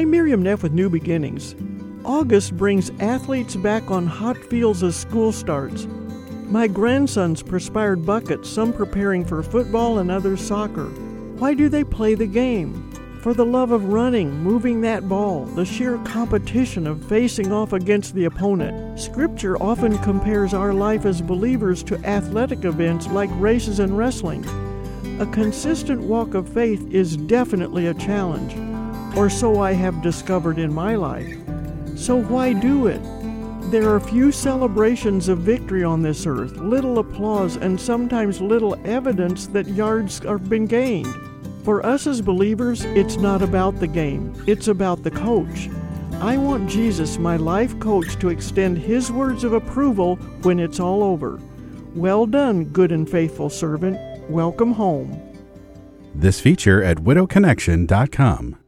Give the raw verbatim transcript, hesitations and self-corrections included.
I'm Miriam Neff with New Beginnings. August brings athletes back on hot fields as school starts. My grandsons perspired buckets, some preparing for football and others soccer. Why do they play the game? For the love of running, moving that ball, the sheer competition of facing off against the opponent. Scripture often compares our life as believers to athletic events like races and wrestling. A consistent walk of faith is definitely a challenge, or so I have discovered in my life. So why do it? There are few celebrations of victory on this earth, little applause, and sometimes little evidence that yards have been gained. For us as believers, it's not about the game, it's about the coach. I want Jesus, my life coach, to extend his words of approval when it's all over. Well done, good and faithful servant. Welcome home. This feature at widow connection dot com.